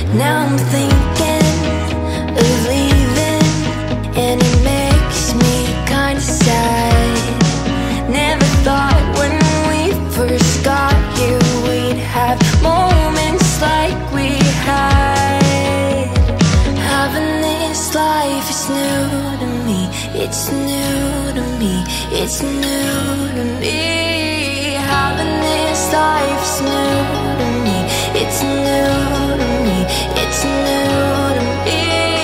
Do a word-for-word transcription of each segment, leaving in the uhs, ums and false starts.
Now I'm thinking of leaving, and it makes me kinda sad. Never thought when we first got here we'd have moments like we had. Having this life is new to me, it's new to me, it's new to me. Having this life is new to me, it's new to me, it's new to me.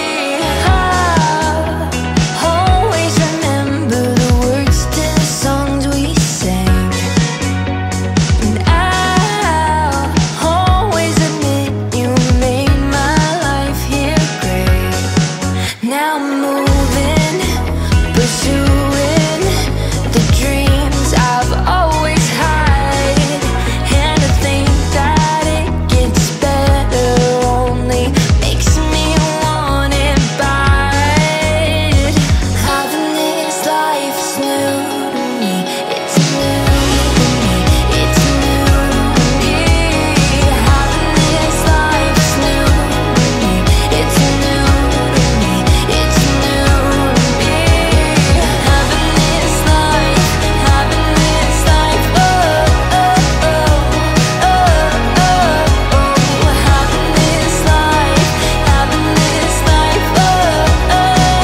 I'll always remember the words to the songs we sang, and I'll always admit you made my life here great. Now I'm moving, pursuing the dreams I've always had, and I think that it gets better only makes me want it bad. Having this life is new to me, it's new to me, it's new to me. Having this life is new to me, it's new to me, it's new to me. Having this life, having this life, oh, oh, oh, oh, oh, oh. Having this life, having this life, oh, oh, oh,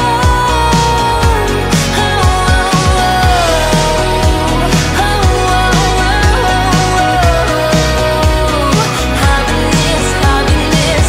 having this, having this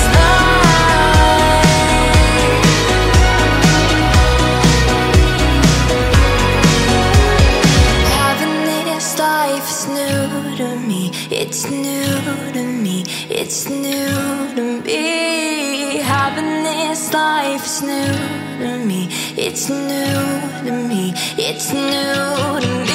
life. Having this life is new to me, it's new to me, it's new to me. Having this life is new to me, it's new to me, it's new to me.